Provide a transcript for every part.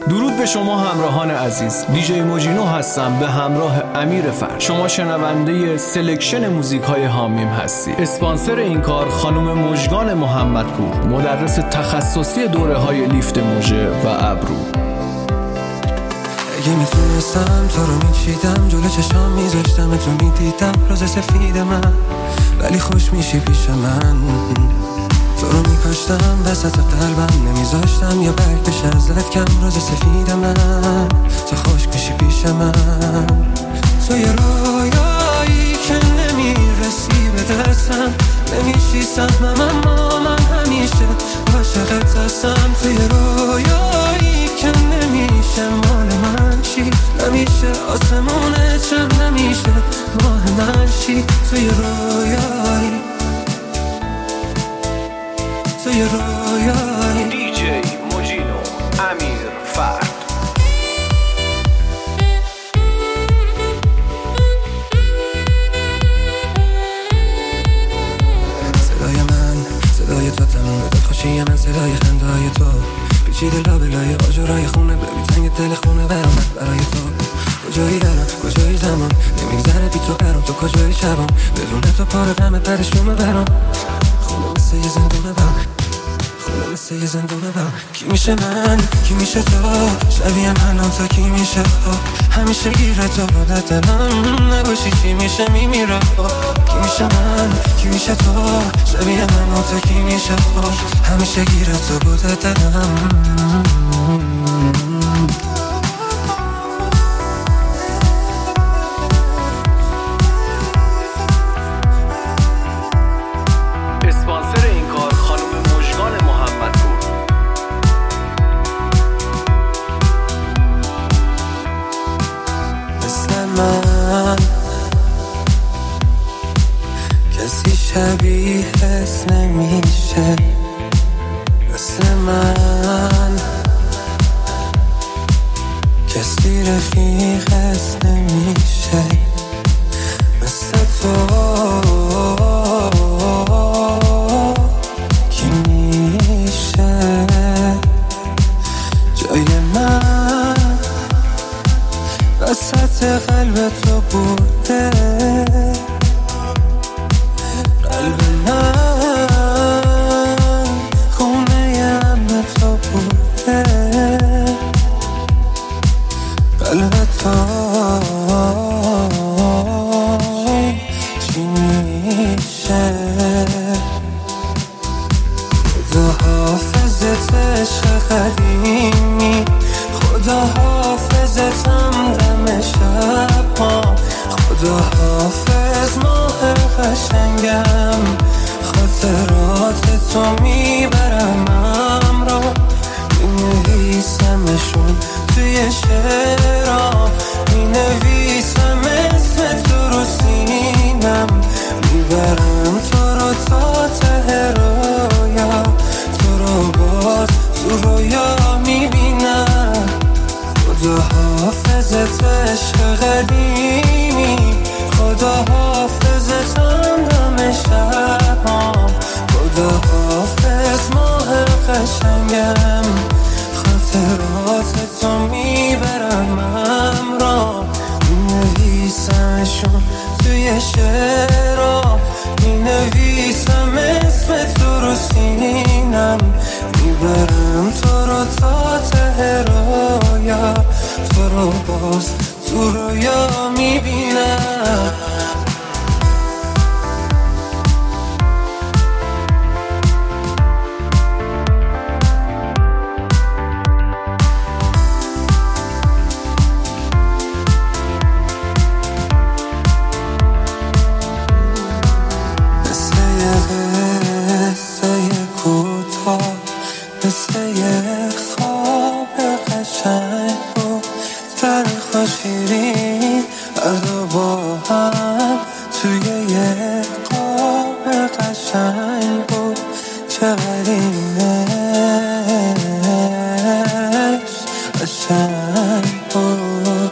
درود به شما همراهان عزیز، دیجی موجینو هستم به همراه امیر فرد. شما شنونده سلکشن موزیک های حامیم هستی. اسپانسر این کار خانم مژگان محمدپور، مدرس تخصصی دوره های لیفت موژه و ابرو. اگه میتونستم تو رو میچیدم، جلو چشام میذاشتم تو میدیدم روز سفید من، ولی خوش میشی پیش من. تو رو میکاشتم وسط قلبم، نمیذاشتم یا برگ بشه ازت کم روز سفید من. تو خوش میشی پیش من، تو یه رویایی که نمیرسی به دستم، نمیشی سهمم اما من همیشه عاشقت هستم. تو یه رویایی که نمیشه مال من چی، نمیشه آسمونه چم، نمیشه ماه من چی. تو یه رویایی، تو یه رویایی. دیجی موجینو، امیر فرد. صدای من، صدای تو تموم داد خوشی من، صدای خندای تو پیچیده لابلای آجرای خونه، ببین تنگ دل خونه برام برای تو. کجایی دارم، کجایی زمان، نمیگذره بی تو برام، تو کجایی شبام، بدون تو پاره غم پرشومه برام. خونه مثل یه زندونه برام، خونه مثل یه زندونه برام. کی میشه من، کی میشه تو، شبیه منم تا کی میشه تو، همیشه گیره تو بوده دلم، نباشی چی میشه میمیره. کی میشه من، کی میشه تو، شبیه منم تا کی میشه تو، همیشه گیره تو بوده دلم. اسپانسر این کار خانم مژگان محمدپور. مثل من کسی شبیهت نمیشه، مثل من کسی رفیقت نمیشه، مثل تو کی میشه جای من وسط قلب تو بوده، قلب من خونه امن تو بوده، قلب تو چی میشه. خدا حافظت عشق قدیمی، خدا حافظتم دم شب ها، خدا حافظ ماه قشنگم، خاطرات تو میبرم امرا، مینویسمشون توی شعرام، مینویسم اسم تو رو سینم، میبرم تو رو تا ته رویا، تو رو باز تو رویا میبینم. خدا حافظت عشق قدیمی، خدا حافظتم دم شبام، خدا حافظ ماه قشنگم، خاطرات تو میبرم امرا، مینویسمشون توی شعرا، مینویسم اسم تو رو سینم، میبرم تو رو تا ته رویا، تو رو باز تو رویا میبینم. مثل یه خواب قشنگ بود، تلخ و شیرین هر دو با هم، توی یه خواب قشنگ بود، چقدر اینش قشنگ بود.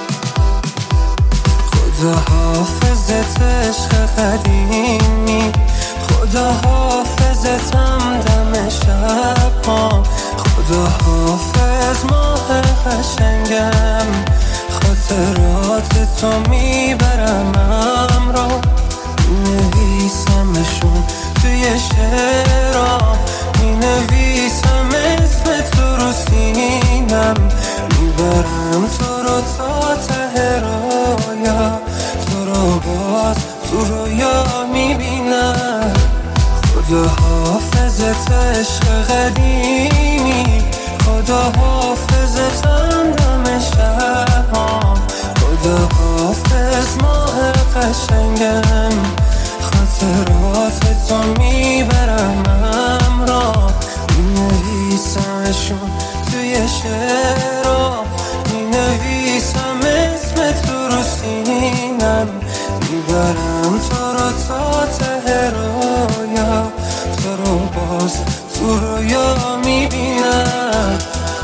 خدا حافظت عشق قدیمی، خدا حافظتم دم شب ها، خدا حافظ ماه قشنگم، خاطرات تو میبرم همراه، مینویسمشون توی شعرها، مینویسم اسم تو رو سینم، میبرم تو رو تا ته رویا، تو رو باز تو رویا میبینم. خدا حافظت عشق قدیمی، خدا حافظت همدم شبام، خدا حافظ ماه قشنگم، خاطرات تو میبرم همراه، مینویسمشون توی شعرها، مینویسم اسم تو رو سینم، میبرم تو رو تا ته رویا، تو رو باز تو رویا میبینم.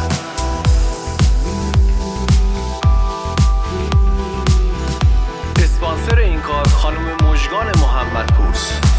اسپانسر این کار خانم مژگان محمدپور.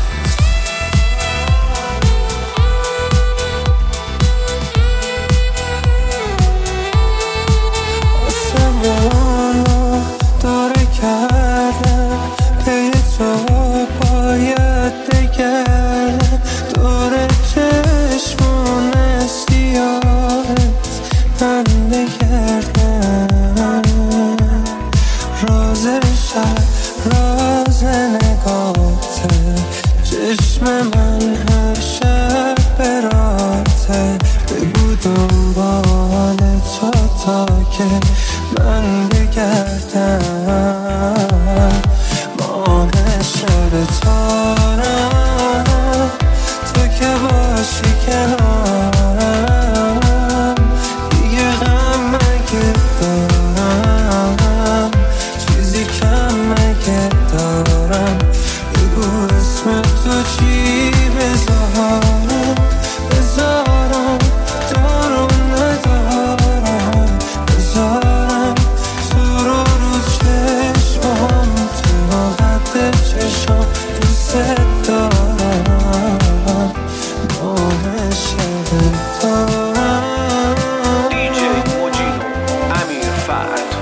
آسمانو داره کردم، پی تو باید بگردم، دور چشمون سیاهت من بگردم، راز شب راز نگاته، چشم من هر شب براته، بگو دنبال تو تا که من بگردم، ماه شب تارم، تو که باشی کنارم، دیگه غم مگه دارم، چیزی کم مگه دارم، بگو اسم تو چی بذارم، بذارم دارم ندارم، بذارم تو رو چشمام، تو قد چشم دوست دارم، ماه شب دارم. دیجی موجینو امیر فرد.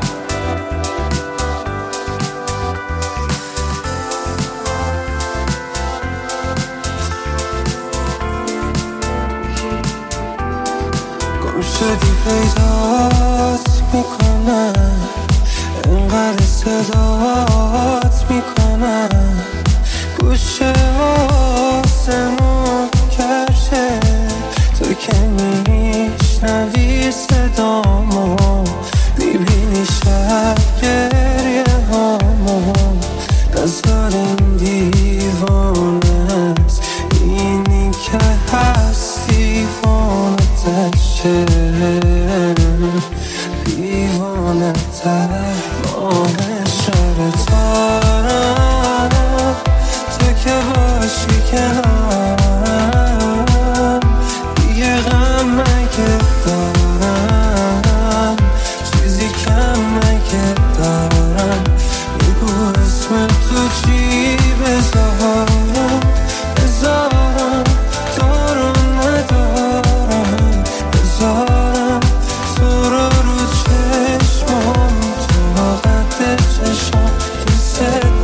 گم شدی پیدات میکنم، انقدر صدات میکنم، گوشه آسمون کرشه، تو که میشنوی صدامو، میبینی شب گریه هامو، نزار این دیوانه است، اینی که هست دیوانه تشه، دیوانه تر، ماه شب تارم، تو که باشی کنارم، دیگه غم مگه دارم، چیزی کم مگه دارم، بگو اسم تو چی بذارم، بذارم دارم ندارم، بذارم تو رو چشمام، تو قد چشم دوست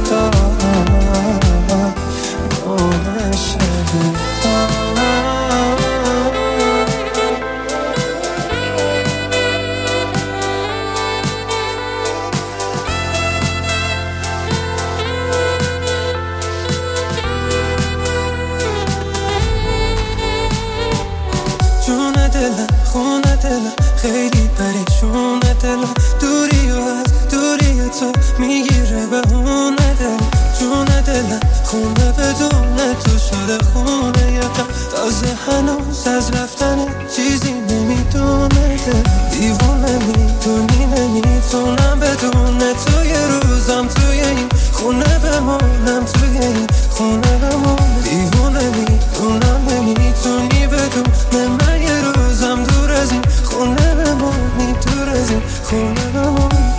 دارم، ماه شب دارم. جون دلم خونه دلم خیلی پریشون دلم، دوری و از دوری تو میگیره به اون دلم، جون دلم خونه بدون تو شده خونه یکم، تازه هنوز از رفتن چیزی نمیدونه دل، دیوونه میدونی نمیتونم بدون تو یه روزم توی این خونه بمونم، توی این خونه بمونم، دیوونه میدونم نمیتونی بدون من یه روزم دور از این خونه بمونی، دور از این خونه بمونی.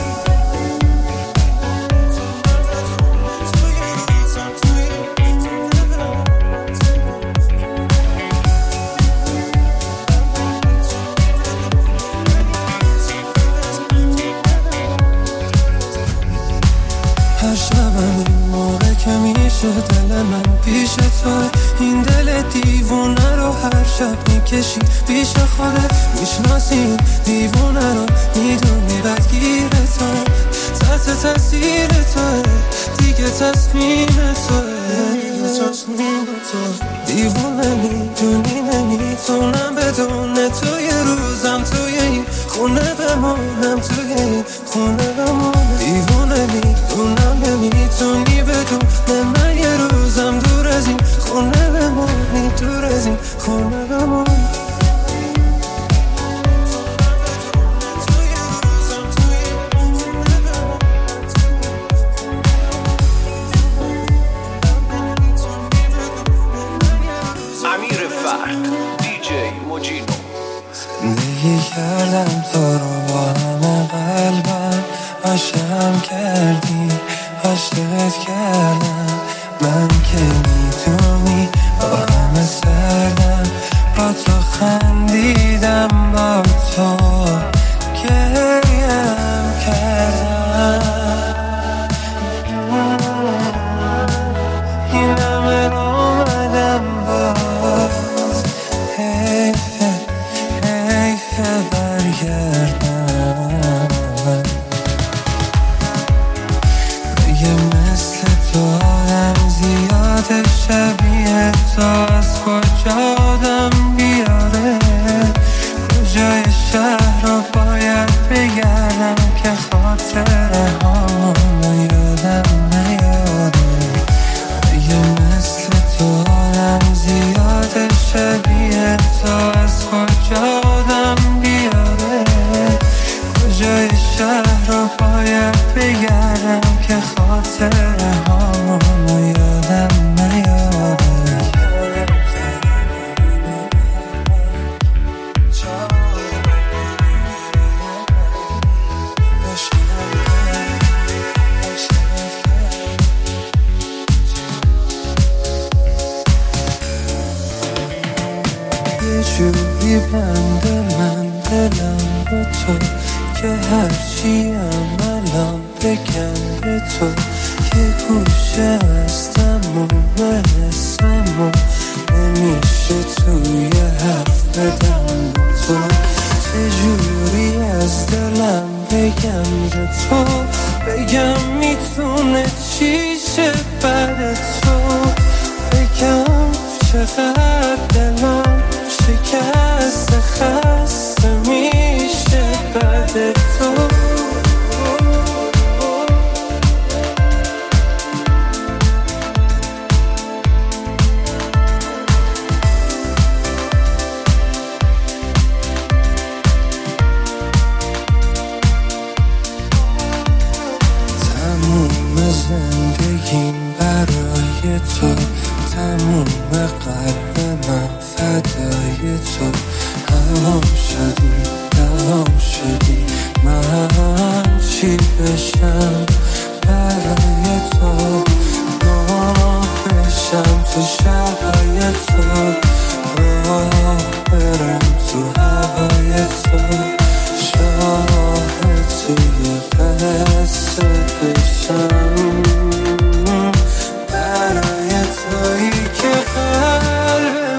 دل من پیش تو، این دل دیوونه رو هر شب میکشی پیش خودت، میشناسی دیوونه رو، میدونی بدگیر توه، تحت تاثیر توه، دیگه تصمیم توه، دیوونه میدونی نمیتونم بدون تو یه روزم توی این خونه بمونم، توی این خونه بمونم، دیوونه میدونم نمیتونی بدون من یه روزم دور از این خونه بمونی، دور از این خونه بمونی. زندگی کردم تو رو با همه قلبم، عاشقم کردی عاشقت کردم، من که میدونی با همه سردم، با تو خندیدم با تو گریم کردم، این همه رو اومدم باز، حیفه برگردم، دیگه مثل تو آدم زیاده، شبیه تو از کجا آدم بیاره، کجای شهر رو باید بگردم که خاطره هامو یادم نیاره، دیگه مثل تو آدم زیاده، شبیه تو از کجا آدم بیاره، کجای شهر رو باید بگردم که خاطره هامو یادم نیاره. یه جوری بنده من دلم به تو که هرچی الان بگم به تو، یه گوشه از تموم حسمو نمیشه توی حرف بدم به تو، چجوری از دلم بگم به تو، بگم میتونه چی شه بعد تو، بگم چقدر دلم شکست خسته میشه بعد تو. تموم زندگیم برای تو، تموم قلب من فدای تو، دوام شدی من چی بشم برای تو، راه بشم تو شبای تو، راه برم تو هوای تو، شاه توی قصه بشم برای تویی که قلب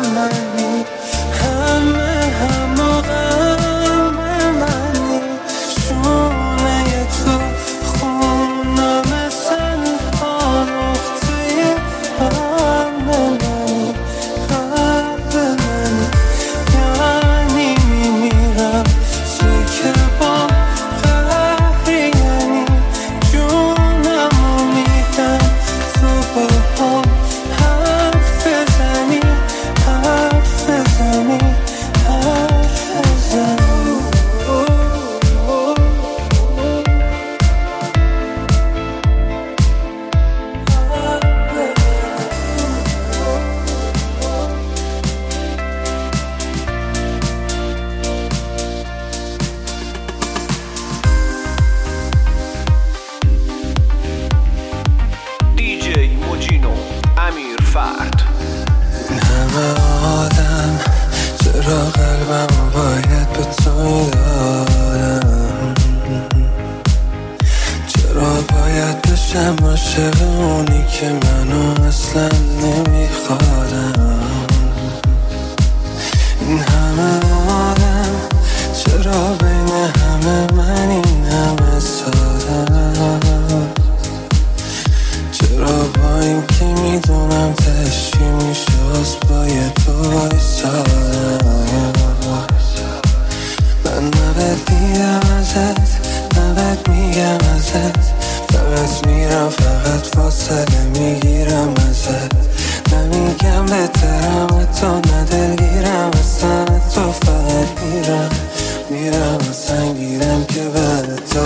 نباید دیدم ازت، نباید میگم ازت، فقط میرم فقط فاصله میگیرم ازت، نمیگم بهترم تو ندلگیرم اصلا تو، فقط میرم اصلا گیرم که بعد تو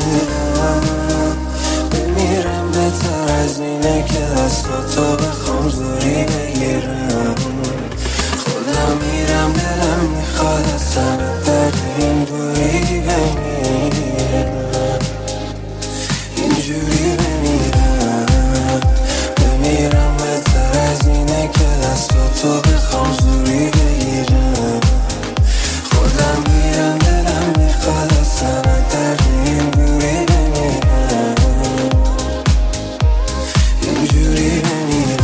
بمیرم بهتر از اینه که دستاتو بخوام زوری بگیرم، خودم میرم دلم میخواد اصلا در این دوری بمیرم، اینجوری بمیرم بهتر از اینه که دستاتو بخوام زوری بگیرم، خودم میرم دلم میخواد اصلا در این دوری بمیرم، اینجوری بمیرم.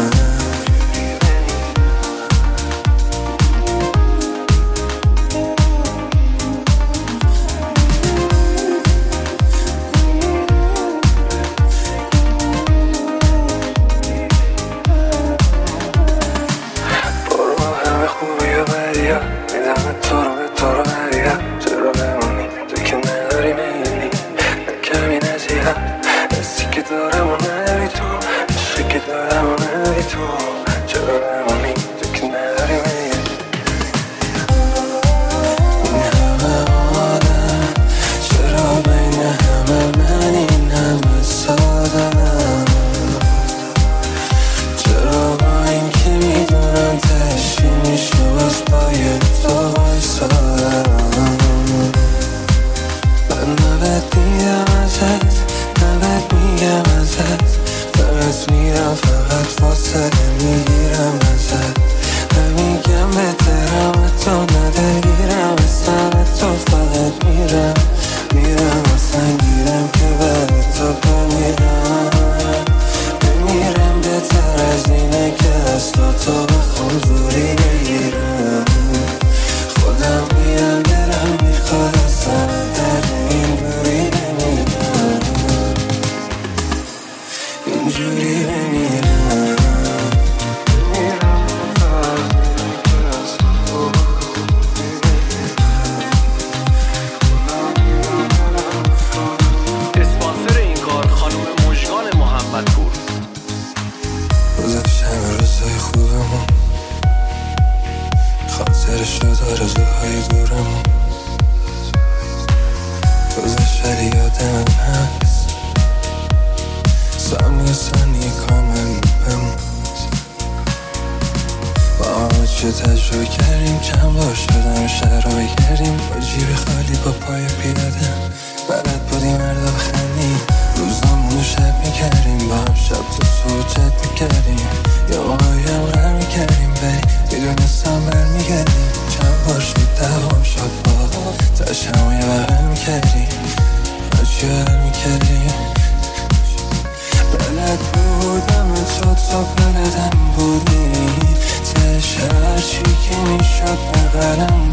تجربه کردیم چند بار شدم شهر رو بگردیم با جیب خالی با پای پیاده، بلد بودیم مردا بخندیم، روزامونو شب میکردیم با هم، شب تو سوچت میکردیم یا ماهایم غر میکردیم ولی میدونستم برمیگردیم، چند بار شد دوام شد با تشمایه بغل میکردیم آجی حل میکردیم، بلد بودم تو بلدم بودی تش هرچی که میشد بغلم